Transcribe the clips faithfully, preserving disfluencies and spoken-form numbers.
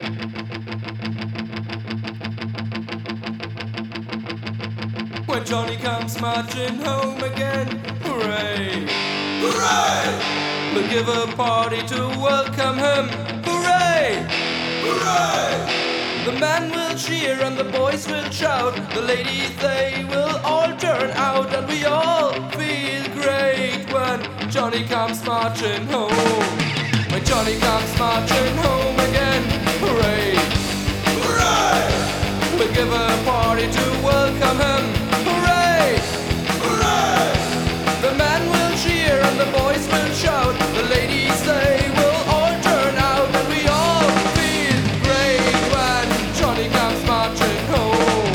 When Johnny comes marching home again, hooray! Hooray! We'll give a party to welcome him, hooray! Hooray! The men will cheer and the boys will shout, the ladies they will all turn out, and we all feel great when Johnny comes marching home. When Johnny comes marching home again, hooray! Hooray! We'll give a party to welcome him. Hooray! Hooray! The men will cheer and the boys will shout, the ladies they will all turn out, and we all feel great when Johnny comes marching home.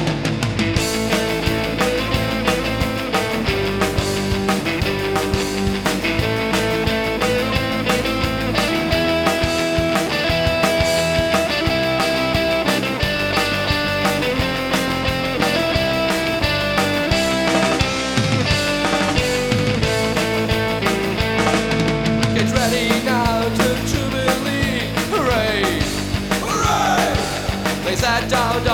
Sat down